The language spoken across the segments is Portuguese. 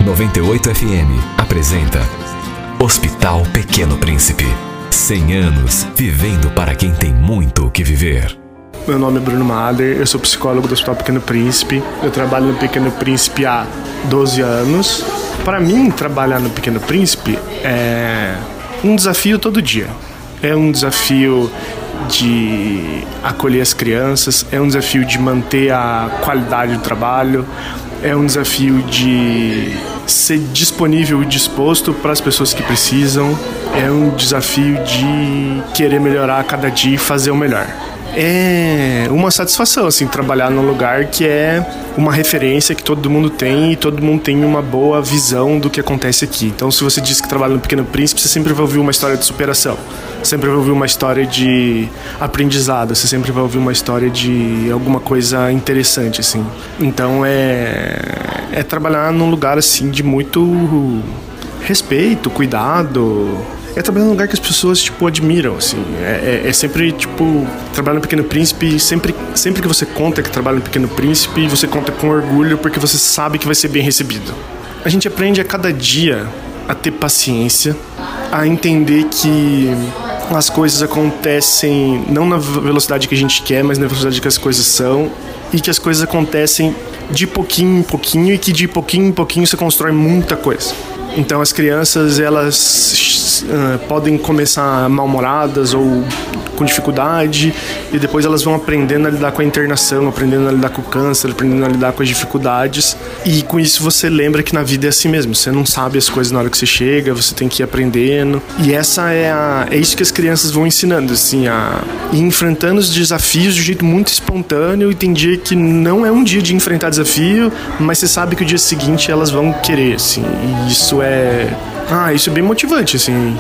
98 FM apresenta Hospital Pequeno Príncipe. 100 anos vivendo para quem tem muito o que viver. Meu nome é Bruno Mader, eu sou psicólogo do Hospital Pequeno Príncipe. Eu trabalho no Pequeno Príncipe há 12 anos. Para mim, trabalhar no Pequeno Príncipe é um desafio todo dia. É um desafio de acolher as crianças, é um desafio de manter a qualidade do trabalho, é um desafio de ser disponível e disposto para as pessoas que precisam, é um desafio de querer melhorar a cada dia e fazer o melhor. É uma satisfação, assim, trabalhar num lugar que é uma referência que todo mundo tem e todo mundo tem uma boa visão do que acontece aqui. Então, se você diz que trabalha no Pequeno Príncipe, você sempre vai ouvir uma história de superação, sempre vai ouvir uma história de aprendizado, você sempre vai ouvir uma história de alguma coisa interessante, assim. Então, é trabalhar num lugar, assim, de muito respeito, cuidado. É trabalhar num lugar que as pessoas, tipo, admiram, assim. É sempre, tipo, trabalhar no Pequeno Príncipe, sempre que você conta que trabalha no Pequeno Príncipe, você conta com orgulho porque você sabe que vai ser bem recebido. A gente aprende a cada dia a ter paciência, a entender que as coisas acontecem não na velocidade que a gente quer, mas na velocidade que as coisas são, e que as coisas acontecem de pouquinho em pouquinho e que de pouquinho em pouquinho você constrói muita coisa. Então as crianças, elas podem começar mal-humoradas ou com dificuldade e depois elas vão aprendendo a lidar com a internação, aprendendo a lidar com o câncer, aprendendo a lidar com as dificuldades, e com isso você lembra que na vida é assim mesmo, você não sabe as coisas na hora que você chega, você tem que ir aprendendo, e é isso que as crianças vão ensinando, assim, a ir enfrentando os desafios de um jeito muito espontâneo, e tem dia que não é um dia de enfrentar desafio, mas você sabe que o dia seguinte elas vão querer, assim, e isso é bem motivante, assim,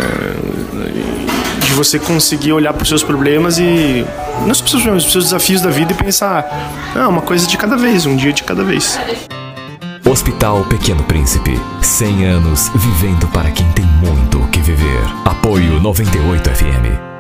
de você conseguir olhar para os seus problemas e não os seus problemas, os seus desafios da vida e pensar, uma coisa de cada vez, um dia de cada vez. Hospital Pequeno Príncipe. 100 anos vivendo para quem tem muito o que viver. Apoio 98 FM.